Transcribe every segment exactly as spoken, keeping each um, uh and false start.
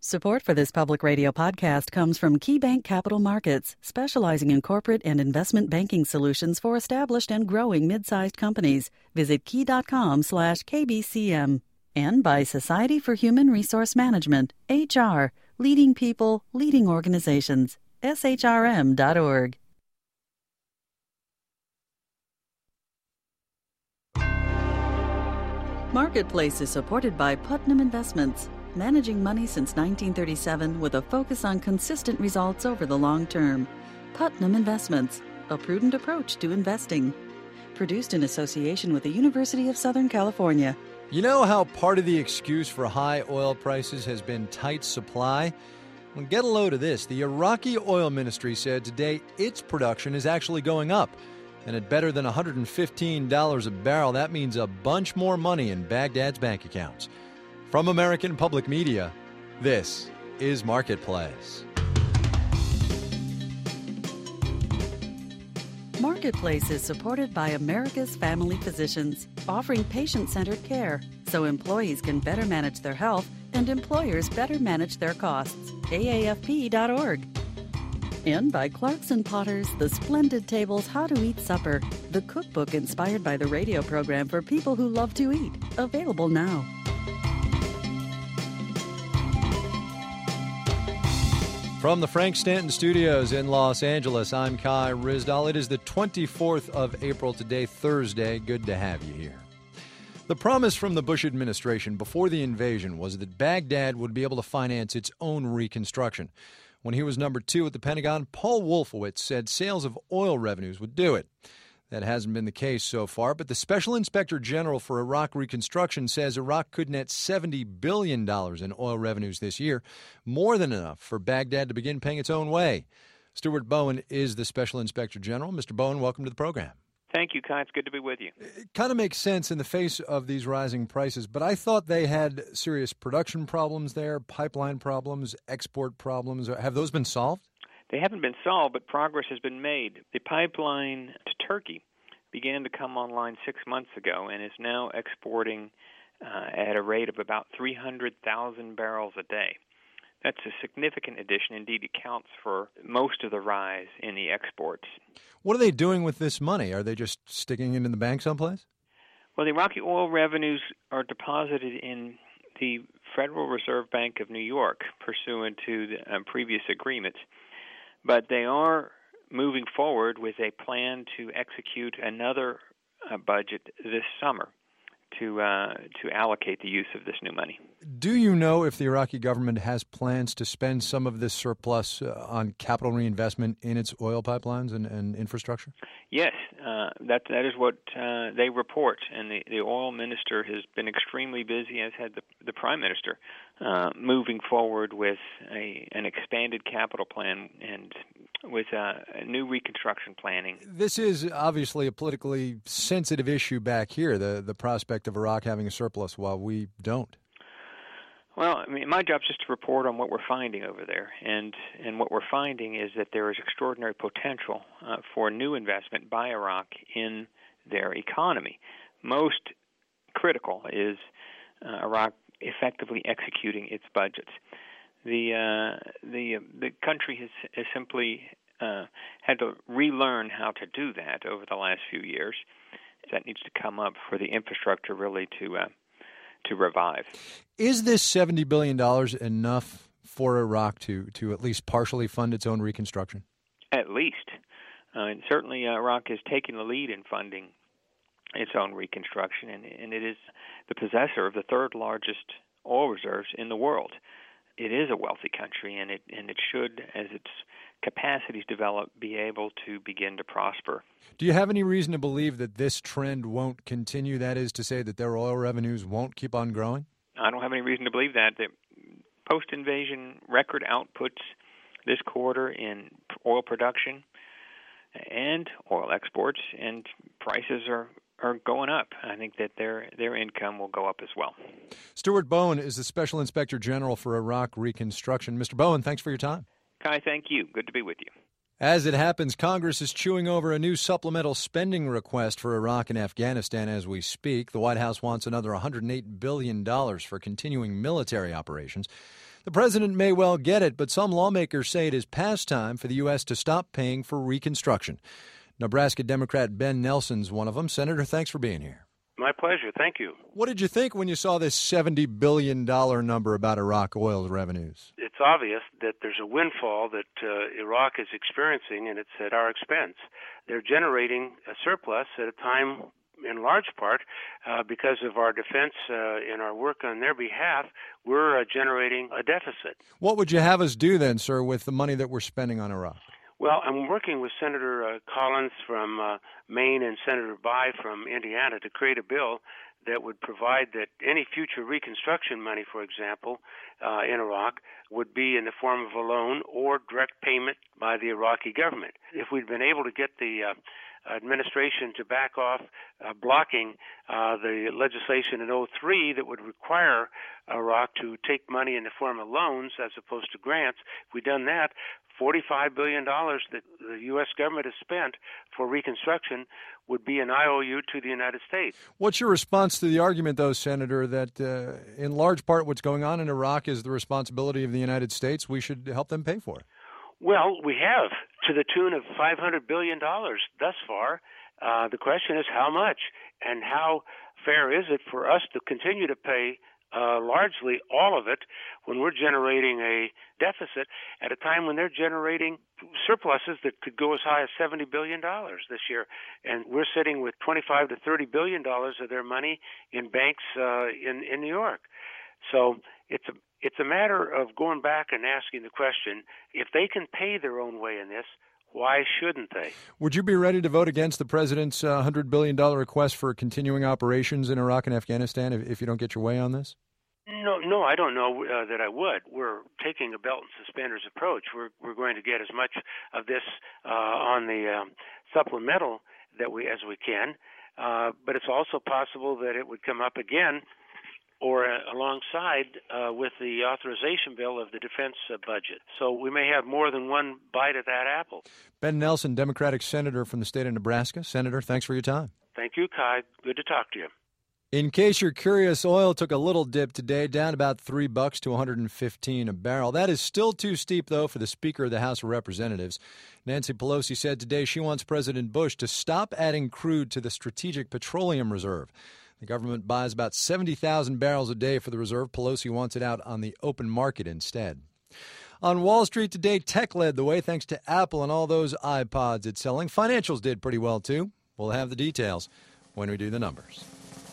Support for this public radio podcast comes from KeyBank Capital Markets, specializing in corporate and investment banking solutions for established and growing mid-sized companies. Visit key.com slash KBCM. And by Society for Human Resource Management, H R, leading people, leading organizations, S H R M dot org. Marketplace is supported by Putnam Investments, managing money since nineteen thirty-seven with a focus on consistent results over the long term. Putnam Investments, a prudent approach to investing. Produced in association with the University of Southern California. You know how part of the excuse for high oil prices has been tight supply? Well, get a load of this. The Iraqi oil ministry said today its production is actually going up. And at better than one hundred fifteen dollars a barrel, that means a bunch more money in Baghdad's bank accounts. From American Public Media, this is Marketplace. Marketplace is supported by America's Family Physicians, offering patient-centered care so employees can better manage their health and employers better manage their costs. A A F P dot org. And by Clarkson Potters, The Splendid Tables How to Eat Supper, the cookbook inspired by the radio program for people who love to eat. Available now. From the Frank Stanton Studios in Los Angeles, I'm Kai Ryssdal. It is the twenty-fourth of April today, Thursday. Good to have you here. The promise from the Bush administration before the invasion was that Baghdad would be able to finance its own reconstruction. When he was number two at the Pentagon, Paul Wolfowitz said sales of oil revenues would do it. That hasn't been the case so far, but the Special Inspector General for Iraq Reconstruction says Iraq could net seventy billion dollars in oil revenues this year, more than enough for Baghdad to begin paying its own way. Stuart Bowen is the Special Inspector General. Mister Bowen, welcome to the program. Thank you, Kai. It's good to be with you. It kind of makes sense in the face of these rising prices, but I thought they had serious production problems there, pipeline problems, export problems. Have those been solved? They haven't been solved, but progress has been made. The pipeline to Turkey began to come online six months ago and is now exporting uh, at a rate of about three hundred thousand barrels a day. That's a significant addition. Indeed, it counts for most of the rise in the exports. What are they doing with this money? Are they just sticking it in the bank someplace? Well, the Iraqi oil revenues are deposited in the Federal Reserve Bank of New York, pursuant to the um, previous agreements. But they are moving forward with a plan to execute another uh, budget this summer to uh, to allocate the use of this new money. Do you know if the Iraqi government has plans to spend some of this surplus uh, on capital reinvestment in its oil pipelines and, and infrastructure? Yes, uh, that that is what uh, they report, and the, the oil minister has been extremely busy, as had the, the prime minister, uh, moving forward with a an expanded capital plan and with uh, a new reconstruction planning. This is obviously a politically sensitive issue back here, the, the prospect of Iraq having a surplus while we don't. Well, I mean, my job is just to report on what we're finding over there, and, and what we're finding is that there is extraordinary potential uh, for new investment by Iraq in their economy. Most critical is uh, Iraq effectively executing its budgets. The uh, the the country has, has simply uh, had to relearn how to do that over the last few years. That needs to come up for the infrastructure really to uh, to revive. Is this seventy billion dollars enough for Iraq to, to at least partially fund its own reconstruction? At least. Uh, and certainly uh, Iraq is taking the lead in funding its own reconstruction, and, and it is the possessor of the third largest oil reserves in the world. It is a wealthy country, and it and it should, as its capacities develop, be able to begin to prosper. Do you have any reason to believe that this trend won't continue? That is to say that their oil revenues won't keep on growing? I don't have any reason to believe that. The post-invasion record outputs this quarter in oil production and oil exports, and prices are are going up. I think that their their income will go up as well. Stuart Bowen is the Special Inspector General for Iraq Reconstruction. Mister Bowen, thanks for your time. Kai, thank you. Good to be with you. As it happens, Congress is chewing over a new supplemental spending request for Iraq and Afghanistan as we speak. The White House wants another one hundred eight billion dollars for continuing military operations. The president may well get it, but some lawmakers say it is past time for the U S to stop paying for reconstruction. Nebraska Democrat Ben Nelson's one of them. Senator, thanks for being here. My pleasure. Thank you. What did you think when you saw this seventy billion dollars number about Iraq oil revenues? It's obvious that there's a windfall that uh, Iraq is experiencing, and it's at our expense. They're generating a surplus at a time, in large part, uh, because of our defense uh, and our work on their behalf, we're uh, generating a deficit. What would you have us do then, sir, with the money that we're spending on Iraq? Well, I'm working with Senator uh, Collins from uh, Maine and Senator Bayh from Indiana to create a bill that would provide that any future reconstruction money, for example, uh, in Iraq, would be in the form of a loan or direct payment by the Iraqi government. If we'd been able to get the uh, administration to back off uh, blocking uh, the legislation in oh three that would require Iraq to take money in the form of loans as opposed to grants, if we'd done that, forty-five billion dollars that the U S government has spent for reconstruction would be an I O U to the United States. What's your response to the argument, though, Senator, that uh, in large part what's going on in Iraq is the responsibility of the United States? We should help them pay for it. Well, we have, to the tune of five hundred billion dollars thus far. Uh, the question is how much, and how fair is it for us to continue to pay Uh, largely all of it when we're generating a deficit at a time when they're generating surpluses that could go as high as seventy billion dollars this year. And we're sitting with twenty-five to thirty billion dollars of their money in banks uh, in, in New York. So it's a, it's a matter of going back and asking the question, if they can pay their own way in this, why shouldn't they? Would you be ready to vote against the president's uh, one hundred billion dollars request for continuing operations in Iraq and Afghanistan if, if you don't get your way on this? No, no, I don't know uh, that I would. We're taking a belt and suspenders approach. We're we're going to get as much of this uh, on the um, supplemental that we as we can, uh, but it's also possible that it would come up again or uh, alongside uh, with the authorization bill of the defense uh, budget. So we may have more than one bite at that apple. Ben Nelson, Democratic Senator from the state of Nebraska. Senator, thanks for your time. Thank you, Kai. Good to talk to you. In case you're curious, oil took a little dip today, down about three bucks to one hundred fifteen a barrel. That is still too steep, though, for the Speaker of the House of Representatives. Nancy Pelosi said today she wants President Bush to stop adding crude to the Strategic Petroleum Reserve. The government buys about seventy thousand barrels a day for the reserve. Pelosi wants it out on the open market instead. On Wall Street today, tech led the way thanks to Apple and all those iPods it's selling. Financials did pretty well, too. We'll have the details when we do the numbers.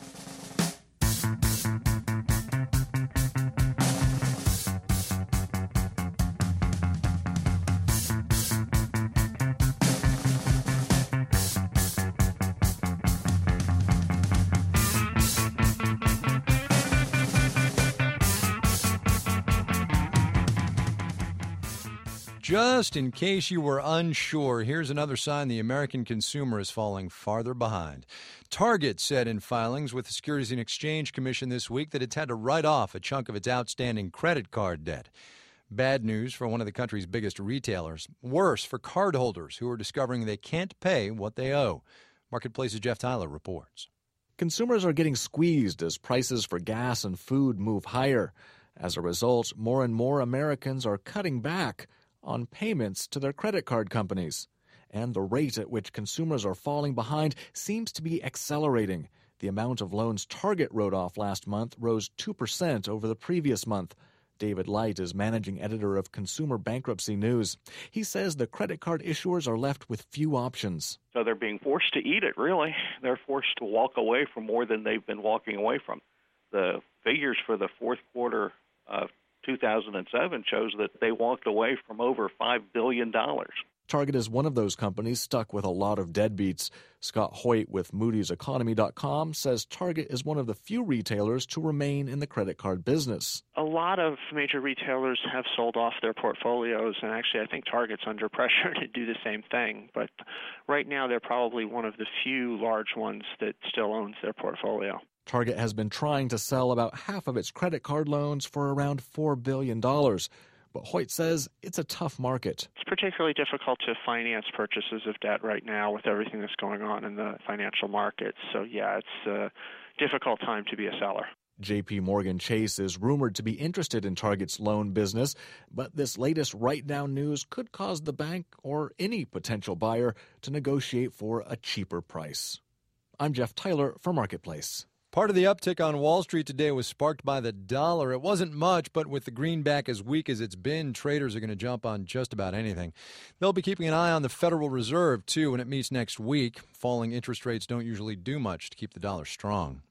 Just in case you were unsure, here's another sign the American consumer is falling farther behind. Target said in filings with the Securities and Exchange Commission this week that it's had to write off a chunk of its outstanding credit card debt. Bad news for one of the country's biggest retailers. Worse for cardholders who are discovering they can't pay what they owe. Marketplace's Jeff Tyler reports. Consumers are getting squeezed as prices for gas and food move higher. As a result, more and more Americans are cutting back on payments to their credit card companies. And the rate at which consumers are falling behind seems to be accelerating. The amount of loans Target wrote off last month rose two percent over the previous month. David Light is managing editor of Consumer Bankruptcy News. He says the credit card issuers are left with few options. So they're being forced to eat it, really. They're forced to walk away from more than they've been walking away from. The figures for the fourth quarter of two thousand seven shows that they walked away from over five billion dollars. Target is one of those companies stuck with a lot of deadbeats. Scott Hoyt with Moody's Economy dot com says Target is one of the few retailers to remain in the credit card business. A lot of major retailers have sold off their portfolios, and actually I think Target's under pressure to do the same thing. But right now they're probably one of the few large ones that still owns their portfolio. Target has been trying to sell about half of its credit card loans for around four billion dollars. But Hoyt says it's a tough market. It's particularly difficult to finance purchases of debt right now with everything that's going on in the financial markets. So, yeah, it's a difficult time to be a seller. J P Morgan Chase is rumored to be interested in Target's loan business, but this latest write-down news could cause the bank or any potential buyer to negotiate for a cheaper price. I'm Jeff Tyler for Marketplace. Part of the uptick on Wall Street today was sparked by the dollar. It wasn't much, but with the greenback as weak as it's been, traders are going to jump on just about anything. They'll be keeping an eye on the Federal Reserve, too, when it meets next week. Falling interest rates don't usually do much to keep the dollar strong.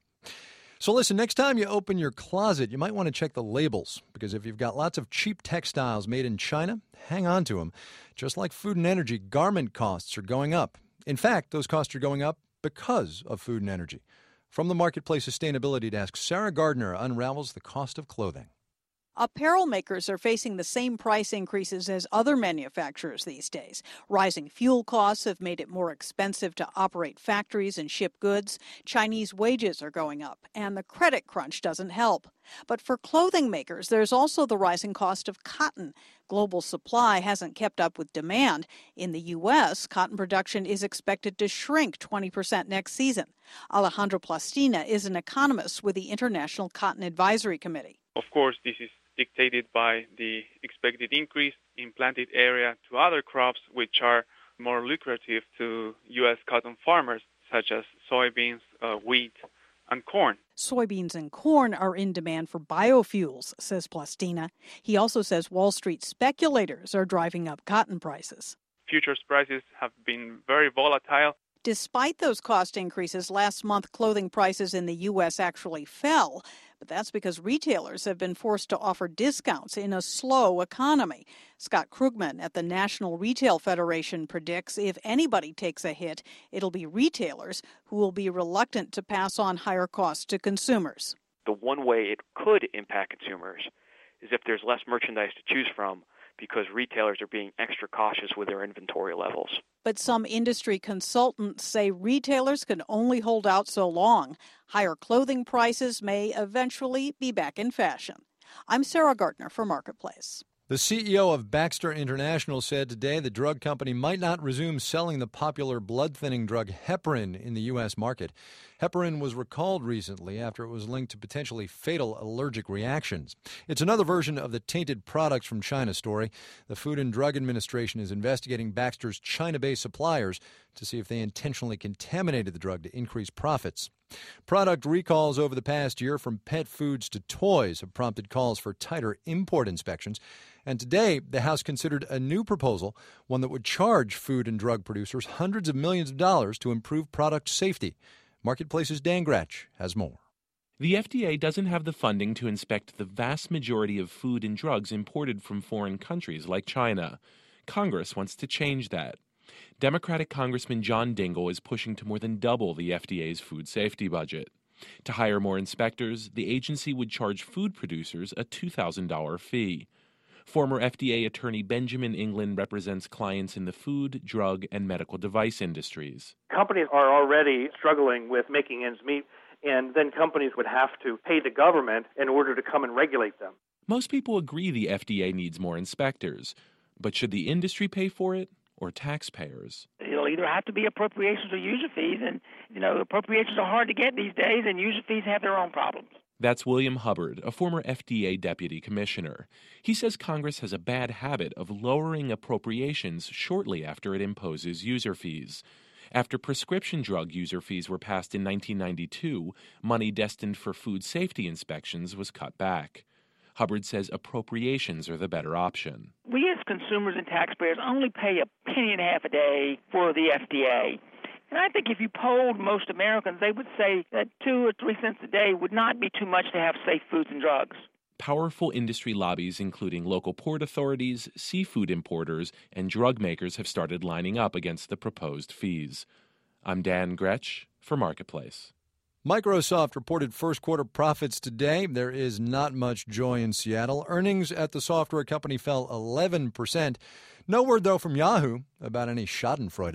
So listen, next time you open your closet, you might want to check the labels, because if you've got lots of cheap textiles made in China, hang on to them. Just like food and energy, garment costs are going up. In fact, those costs are going up because of food and energy. From the Marketplace Sustainability Desk, Sarah Gardner unravels the cost of clothing. Apparel makers are facing the same price increases as other manufacturers these days. Rising fuel costs have made it more expensive to operate factories and ship goods. Chinese wages are going up, and the credit crunch doesn't help. But for clothing makers, there's also the rising cost of cotton. Global supply hasn't kept up with demand. In the U S, cotton production is expected to shrink twenty percent next season. Alejandro Plastina is an economist with the International Cotton Advisory Committee. Of course, this is dictated by the expected increase in planted area to other crops which are more lucrative to U S cotton farmers, such as soybeans, uh, wheat, and corn. Soybeans and corn are in demand for biofuels, says Plastina. He also says Wall Street speculators are driving up cotton prices. Futures prices have been very volatile. Despite those cost increases, last month clothing prices in the U S actually fell. But that's because retailers have been forced to offer discounts in a slow economy. Scott Krugman at the National Retail Federation predicts if anybody takes a hit, it'll be retailers who will be reluctant to pass on higher costs to consumers. The one way it could impact consumers is if there's less merchandise to choose from, because retailers are being extra cautious with their inventory levels. But some industry consultants say retailers can only hold out so long. Higher clothing prices may eventually be back in fashion. I'm Sarah Gardner for Marketplace. The C E O of Baxter International said today the drug company might not resume selling the popular blood-thinning drug heparin in the U S market. Heparin was recalled recently after it was linked to potentially fatal allergic reactions. It's another version of the tainted products from China story. The Food and Drug Administration is investigating Baxter's China-based suppliers to see if they intentionally contaminated the drug to increase profits. Product recalls over the past year from pet foods to toys have prompted calls for tighter import inspections. And today, the House considered a new proposal, one that would charge food and drug producers hundreds of millions of dollars to improve product safety. Marketplace's Dan Gretsch has more. The F D A doesn't have the funding to inspect the vast majority of food and drugs imported from foreign countries like China. Congress wants to change that. Democratic Congressman John Dingell is pushing to more than double the F D A's food safety budget. To hire more inspectors, the agency would charge food producers a two thousand dollars fee. Former F D A Attorney Benjamin England represents clients in the food, drug, and medical device industries. Companies are already struggling with making ends meet, and then companies would have to pay the government in order to come and regulate them. Most people agree the F D A needs more inspectors, but should the industry pay for it or taxpayers? It'll either have to be appropriations or user fees, and, you know, appropriations are hard to get these days, and user fees have their own problems. That's William Hubbard, a former F D A deputy commissioner. He says Congress has a bad habit of lowering appropriations shortly after it imposes user fees. After prescription drug user fees were passed in nineteen ninety-two, money destined for food safety inspections was cut back. Hubbard says appropriations are the better option. We as consumers and taxpayers only pay a penny and a half a day for the F D A. And I think if you polled most Americans, they would say that two or three cents a day would not be too much to have safe foods and drugs. Powerful industry lobbies, including local port authorities, seafood importers, and drug makers, have started lining up against the proposed fees. I'm Dan Gretsch for Marketplace. Microsoft reported first quarter profits today. There is not much joy in Seattle. Earnings at the software company fell eleven percent. No word, though, from Yahoo about any schadenfreude.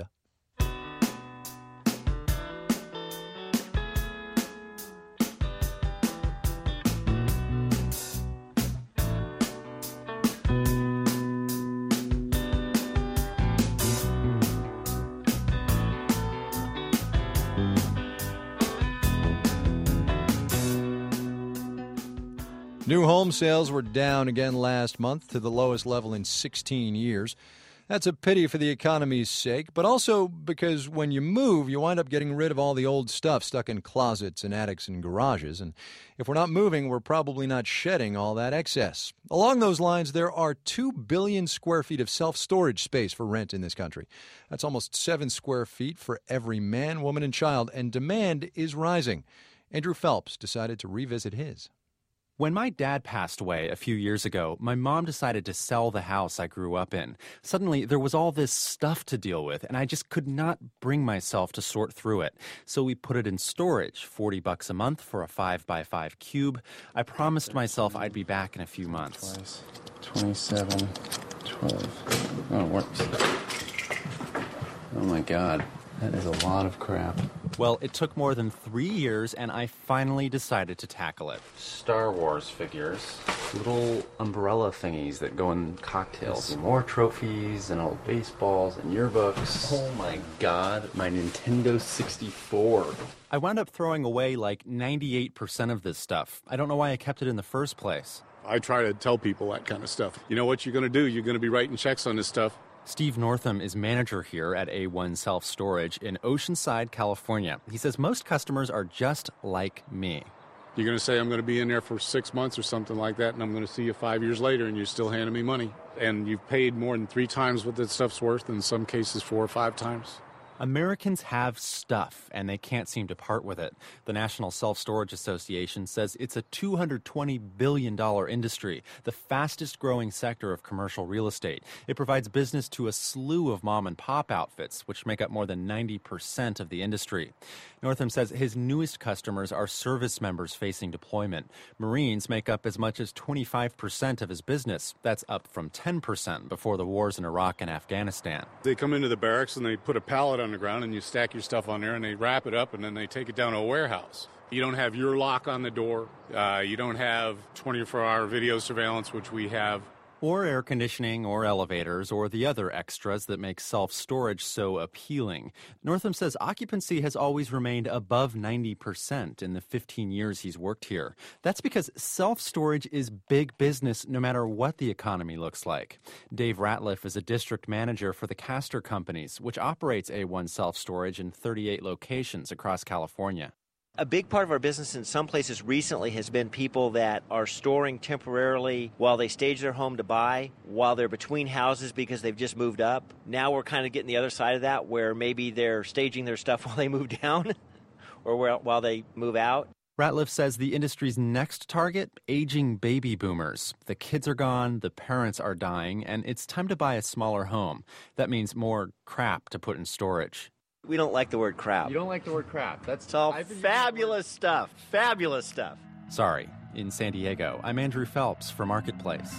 New home sales were down again last month to the lowest level in sixteen years. That's a pity for the economy's sake, but also because when you move, you wind up getting rid of all the old stuff stuck in closets and attics and garages. And if we're not moving, we're probably not shedding all that excess. Along those lines, there are two billion square feet of self-storage space for rent in this country. That's almost seven square feet for every man, woman, and child, and demand is rising. Andrew Phelps decided to revisit his. When my dad passed away a few years ago, my mom decided to sell the house I grew up in. Suddenly, there was all this stuff to deal with, and I just could not bring myself to sort through it. So we put it in storage, forty bucks a month for a five by five cube. I promised myself I'd be back in a few months. Twice, twenty-seven, twelve. Oh, it works. Oh, my God. That is a lot of crap. Well, it took more than three years, and I finally decided to tackle it. Star Wars figures. Little umbrella thingies that go in cocktails. And more trophies and old baseballs and yearbooks. Oh my God, my Nintendo sixty-four. I wound up throwing away like ninety-eight percent of this stuff. I don't know why I kept it in the first place. I try to tell people that kind of stuff. You know what you're going to do? You're going to be writing checks on this stuff. Steve Northam is manager here at A one Self Storage in Oceanside, California. He says most customers are just like me. You're going to say I'm going to be in there for six months or something like that, and I'm going to see you five years later, and you're still handing me money. And you've paid more than three times what that stuff's worth, in some cases four or five times. Americans have stuff, and they can't seem to part with it. The National Self-Storage Association says it's a two hundred twenty billion dollars industry, the fastest-growing sector of commercial real estate. It provides business to a slew of mom-and-pop outfits, which make up more than ninety percent of the industry. Northam says his newest customers are service members facing deployment. Marines make up as much as twenty-five percent of his business. That's up from ten percent before the wars in Iraq and Afghanistan. They come into the barracks and they put a pallet on the ground and you stack your stuff on there and they wrap it up and then they take it down to a warehouse. You don't have your lock on the door. Uh, you don't have twenty-four hour video surveillance, which we have. Or air conditioning, or elevators, or the other extras that make self-storage so appealing. Northam says occupancy has always remained above ninety percent in the fifteen years he's worked here. That's because self-storage is big business no matter what the economy looks like. Dave Ratliff is a district manager for the Castor Companies, which operates A one Self-Storage in thirty-eight locations across California. A big part of our business in some places recently has been people that are storing temporarily while they stage their home to buy, while they're between houses because they've just moved up. Now we're kind of getting the other side of that, where maybe they're staging their stuff while they move down or while they move out. Ratliff says the industry's next target, aging baby boomers. The kids are gone, the parents are dying, and it's time to buy a smaller home. That means more crap to put in storage. We don't like the word crap. You don't like the word crap. That's it's all fabulous stuff. Fabulous stuff. Sorry. In San Diego, I'm Andrew Phelps for Marketplace.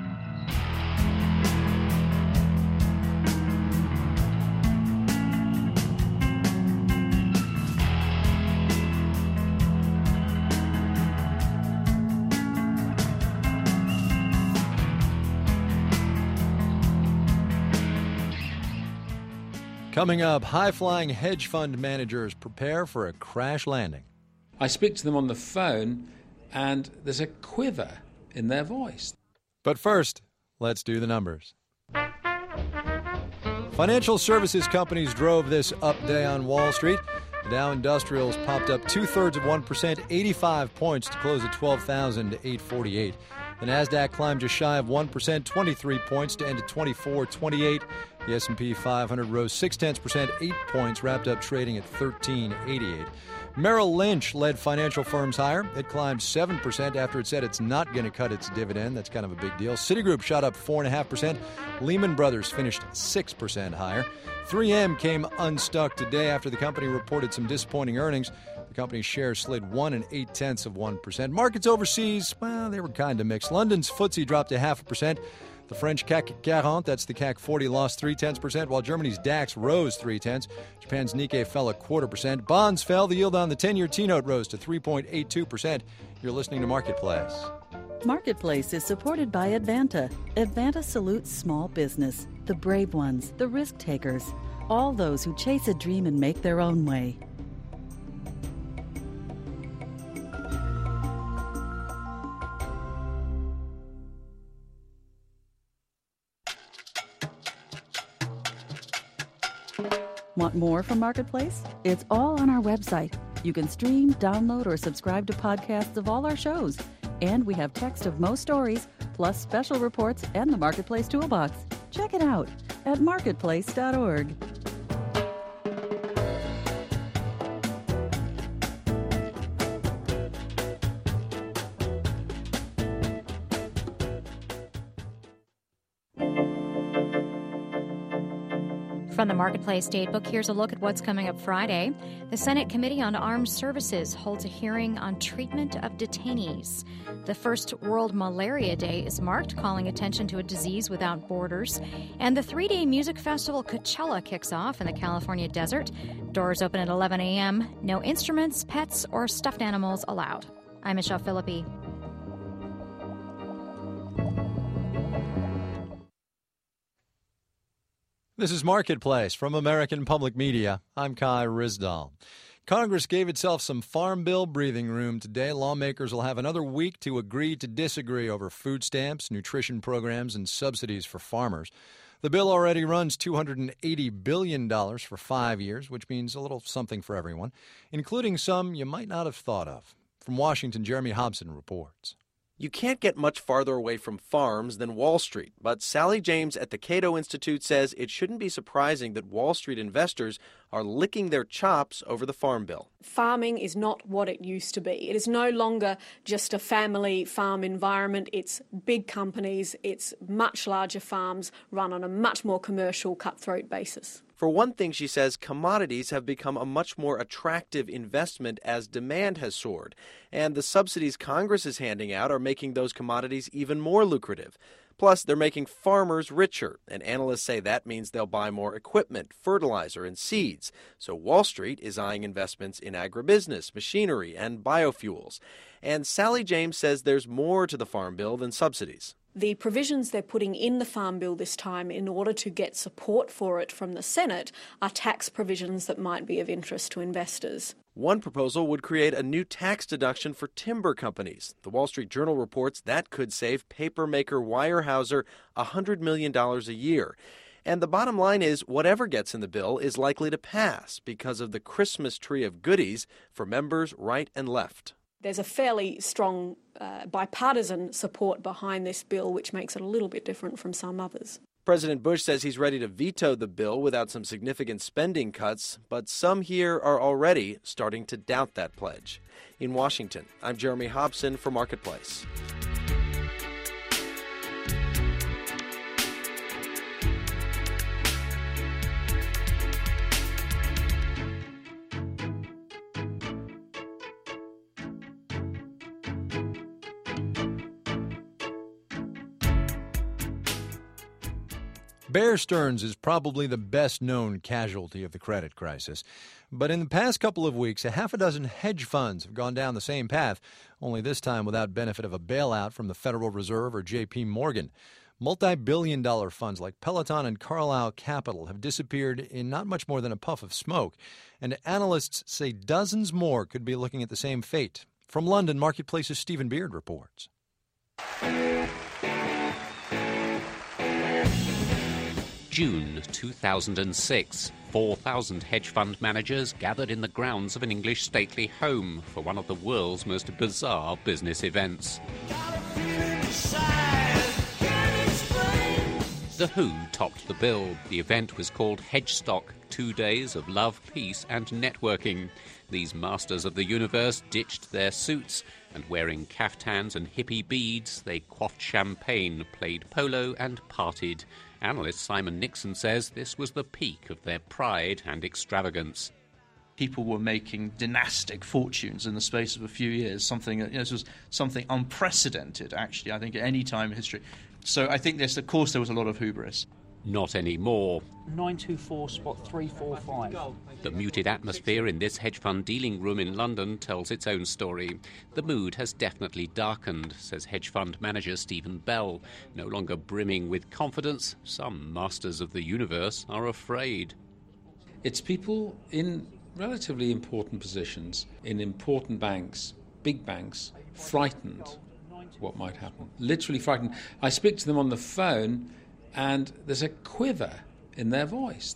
Coming up, high-flying hedge fund managers prepare for a crash landing. I speak to them on the phone, and there's a quiver in their voice. But first, let's do the numbers. Financial services companies drove this up day on Wall Street. The Dow Industrials popped up two-thirds of one percent, eighty-five points to close at twelve thousand eight hundred forty-eight. The Nasdaq climbed just shy of one percent, twenty-three points to end at twenty-four twenty-eight. The S and P five hundred rose six tenths percent, eight points, wrapped up trading at thirteen eighty-eight. Merrill Lynch led financial firms higher. It climbed seven percent after it said it's not going to cut its dividend. That's kind of a big deal. Citigroup shot up four point five percent. Lehman Brothers finished six percent higher. three M came unstuck today after the company reported some disappointing earnings. The company's shares slid one and eight tenths of one percent. Markets overseas, well, they were kind of mixed. London's F T S E dropped a half a percent. The French C A C forty, that's the C A C forty, lost three tenths percent, while Germany's DAX rose three tenths. Japan's Nikkei fell a quarter percent. Bonds fell. The yield on the ten-year T-note rose to three point eight two percent. You're listening to Marketplace. Marketplace is supported by Advanta. Advanta salutes small business, the brave ones, the risk takers, all those who chase a dream and make their own way. Want more from Marketplace? It's all on our website. You can stream, download, or subscribe to podcasts of all our shows. And we have text of most stories, plus special reports and the Marketplace Toolbox. Check it out at marketplace dot org. From the Marketplace Datebook, here's a look at what's coming up Friday. The Senate Committee on Armed Services holds a hearing on treatment of detainees. The first World Malaria Day is marked, calling attention to a disease without borders. And the three-day music festival Coachella kicks off in the California desert. Doors open at eleven a.m. No instruments, pets, or stuffed animals allowed. I'm Michelle Philippi. This is Marketplace from American Public Media. I'm Kai Ryssdal. Congress gave itself some Farm Bill breathing room today. Lawmakers will have another week to agree to disagree over food stamps, nutrition programs, and subsidies for farmers. The bill already runs two hundred eighty billion dollars for five years, which means a little something for everyone, including some you might not have thought of. From Washington, Jeremy Hobson reports. You can't get much farther away from farms than Wall Street, but Sally James at the Cato Institute says it shouldn't be surprising that Wall Street investors are licking their chops over the Farm Bill. Farming is not what it used to be. It is no longer just a family farm environment. It's big companies, it's much larger farms run on a much more commercial, cutthroat basis. For one thing, she says, commodities have become a much more attractive investment as demand has soared. And the subsidies Congress is handing out are making those commodities even more lucrative. Plus, they're making farmers richer, and analysts say that means they'll buy more equipment, fertilizer, and seeds. So Wall Street is eyeing investments in agribusiness, machinery, and biofuels. And Sally James says there's more to the Farm Bill than subsidies. The provisions they're putting in the Farm Bill this time in order to get support for it from the Senate are tax provisions that might be of interest to investors. One proposal would create a new tax deduction for timber companies. The Wall Street Journal reports that could save papermaker Weyerhaeuser one hundred million dollars a year. And the bottom line is whatever gets in the bill is likely to pass because of the Christmas tree of goodies for members right and left. There's a fairly strong uh, bipartisan support behind this bill, which makes it a little bit different from some others. President Bush says he's ready to veto the bill without some significant spending cuts, but some here are already starting to doubt that pledge. In Washington, I'm Jeremy Hobson for Marketplace. Bear Stearns is probably the best-known casualty of the credit crisis. But in the past couple of weeks, a half a dozen hedge funds have gone down the same path, only this time without benefit of a bailout from the Federal Reserve or J P. Morgan. Multi-billion dollar funds like Peloton and Carlyle Capital have disappeared in not much more than a puff of smoke. And analysts say dozens more could be looking at the same fate. From London, Marketplace's Stephen Beard reports. June two thousand six. four thousand hedge fund managers gathered in the grounds of an English stately home for one of the world's most bizarre business events. The Who topped the bill. The event was called Hedgestock, two days of love, peace and networking. These masters of the universe ditched their suits and wearing caftans and hippie beads, they quaffed champagne, played polo and partied. Analyst Simon Nixon says this was the peak of their pride and extravagance. People were making dynastic fortunes in the space of a few years, something, you know, this was something unprecedented, actually, I think, at any time in history. So I think this, of course, there was a lot of hubris. Not anymore. nine two four spot three four five. The muted atmosphere in this hedge fund dealing room in London tells its own story. The mood has definitely darkened, says hedge fund manager Stephen Bell. No longer brimming with confidence, some masters of the universe are afraid. It's people in relatively important positions, in important banks, big banks, frightened what might happen. Literally frightened. I speak to them on the phone and there's a quiver in their voice.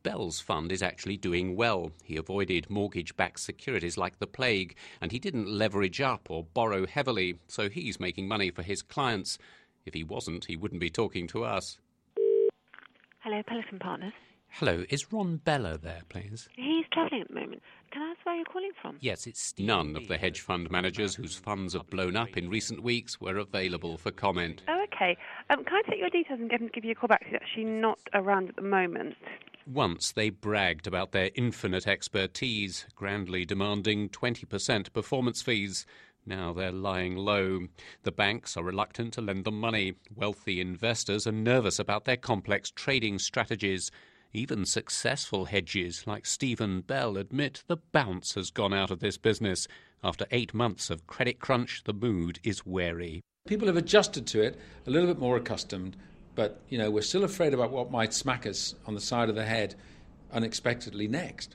Bell's fund is actually doing well. He avoided mortgage-backed securities like the plague, and he didn't leverage up or borrow heavily, so he's making money for his clients. If he wasn't, he wouldn't be talking to us. Hello, Peloton Partners. Hello, is Ron Bella there, please? He's travelling at the moment. Can I ask where you're calling from? Yes, it's Steve. None of the hedge fund managers whose funds have blown up in recent weeks were available for comment. Oh, okay. Um, can I take your details and get him to give you a call back? He's actually not around at the moment. Once they bragged about their infinite expertise, grandly demanding twenty percent performance fees. Now they're lying low. The banks are reluctant to lend them money. Wealthy investors are nervous about their complex trading strategies. Even successful hedges like Stephen Bell admit the bounce has gone out of this business. After eight months of credit crunch, the mood is wary. People have adjusted to it, a little bit more accustomed, but, you know, we're still afraid about what might smack us on the side of the head unexpectedly next.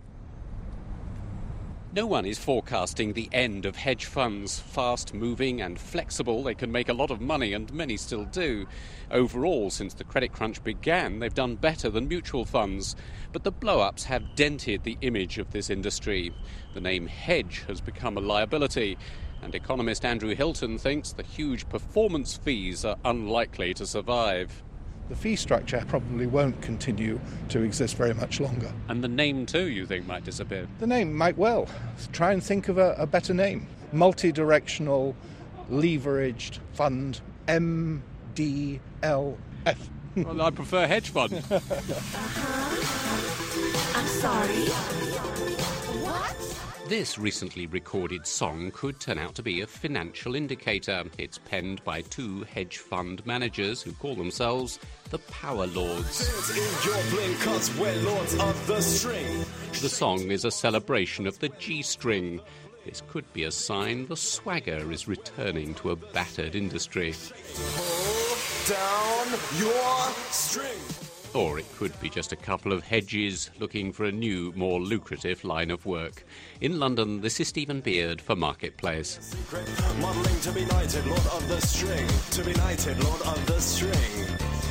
No one is forecasting the end of hedge funds. Fast-moving and flexible, they can make a lot of money, and many still do. Overall, since the credit crunch began, they've done better than mutual funds. But the blow-ups have dented the image of this industry. The name hedge has become a liability, and economist Andrew Hilton thinks the huge performance fees are unlikely to survive. The fee structure probably won't continue to exist very much longer. And the name, too, you think might disappear? The name might well. Try and think of a, a better name. Multi-directional, leveraged fund, M D L F. Well, I prefer hedge fund. uh-huh. I'm sorry. What? This recently recorded song could turn out to be a financial indicator. It's penned by two hedge fund managers who call themselves the Power Lords. The song is a celebration of the G-string. This could be a sign the swagger is returning to a battered industry. Hold down your string. Or it could be just a couple of hedges looking for a new, more lucrative line of work. In London, this is Stephen Beard for Marketplace. Modelling to be knighted, Lord of the String. To be knighted, Lord of the String.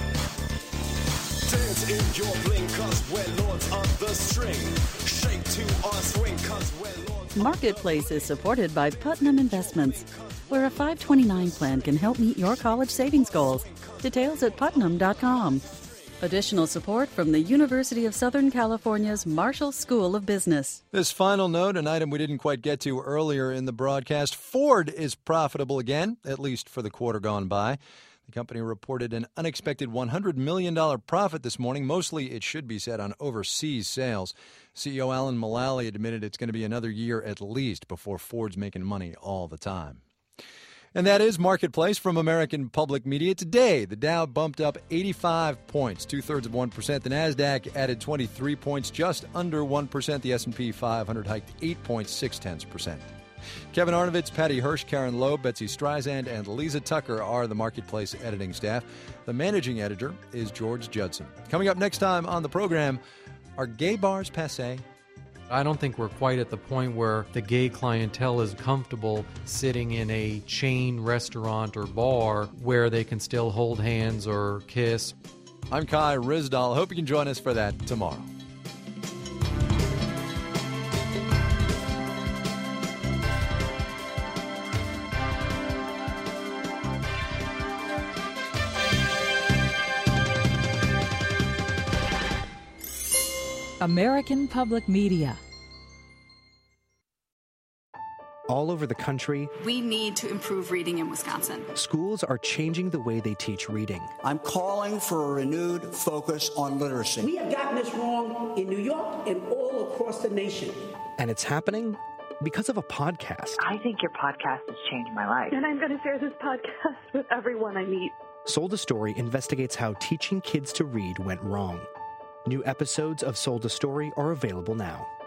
Dance in your blink, cause we're lords of the string. Shake to our swing, cause we're lords. Marketplace is supported by Putnam Investments, where a five twenty-nine plan can help meet your college savings goals. Details at putnam dot com. Additional support from the University of Southern California's Marshall School of Business. This final note, an item we didn't quite get to earlier in the broadcast. Ford is profitable again, at least for the quarter gone by. The company reported an unexpected one hundred million dollars profit this morning. Mostly, it should be said, on overseas sales. C E O Alan Mulally admitted it's going to be another year at least before Ford's making money all the time. And that is Marketplace from American Public Media. Today, the Dow bumped up eighty-five points, two-thirds of one percent. The NASDAQ added twenty-three points, just under one percent. The S and P five hundred hiked eight point six percent. Kevin Arnovitz, Patty Hirsch, Karen Loeb, Betsy Streisand, and Lisa Tucker are the Marketplace editing staff. The managing editor is George Judson. Coming up next time on the program, are gay bars passé? I don't think we're quite at the point where the gay clientele is comfortable sitting in a chain restaurant or bar where they can still hold hands or kiss. I'm Kai Ryssdal. Hope you can join us for that tomorrow. American Public Media. All over the country, we need to improve reading in Wisconsin. Schools are changing the way they teach reading. I'm calling for a renewed focus on literacy. We have gotten this wrong in New York and all across the nation. And it's happening because of a podcast. I think your podcast has changed my life. And I'm going to share this podcast with everyone I meet. Sold a Story investigates how teaching kids to read went wrong. New episodes of Sold a Story are available now.